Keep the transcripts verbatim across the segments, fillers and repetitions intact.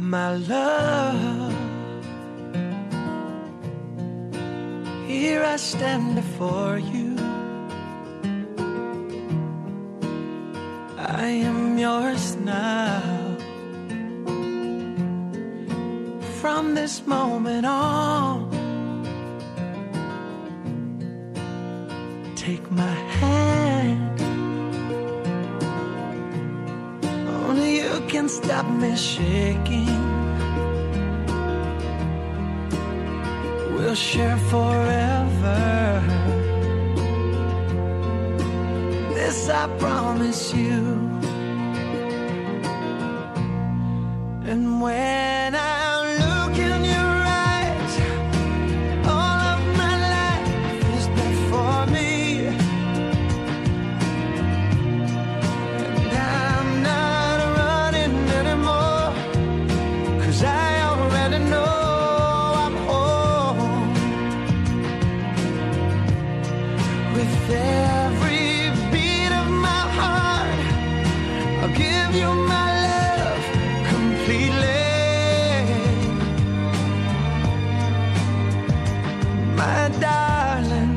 My love, here I stand before you. I am yours now. From this moment on, take my hand. Only you can stop me shaking. We'll share forever. This I promise you. And when I look in your eyes, all of my life is before me. And I'm not running anymore, 'cause I already know I'm home. With every beat of my heart, I'll give you my love completely. My darling,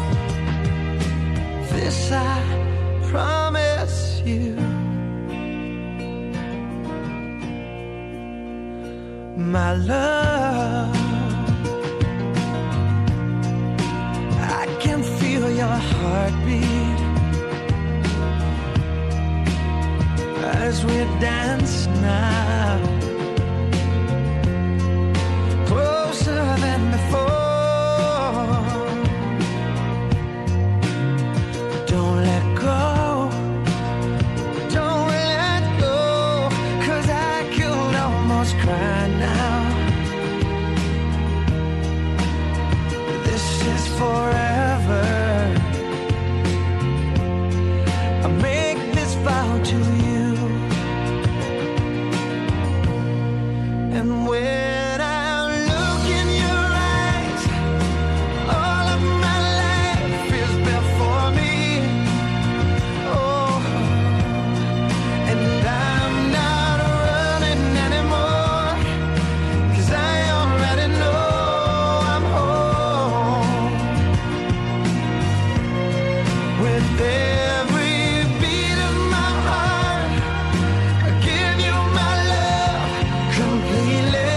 this I promise you. My love, I can feel your heartbeat as we dance now, closer than before. Don't let go, don't let go, 'cause I could almost cry now. This is forever. I make this vow to you. And when I look in your eyes, all of my life is before me. Oh, and I'm not running anymore, 'cause I already know I'm home. With every beat of my heart, I give you my love completely.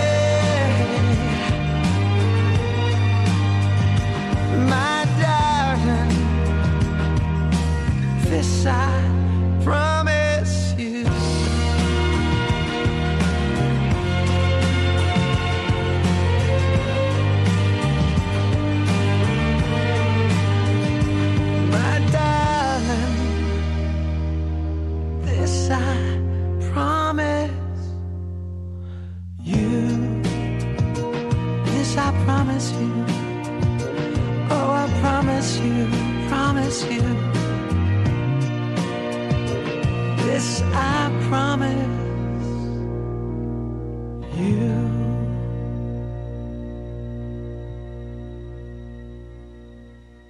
My darling, this I promise you. My darling, this I promise you. This I promise you. Oh, I promise you, promise you. This I promise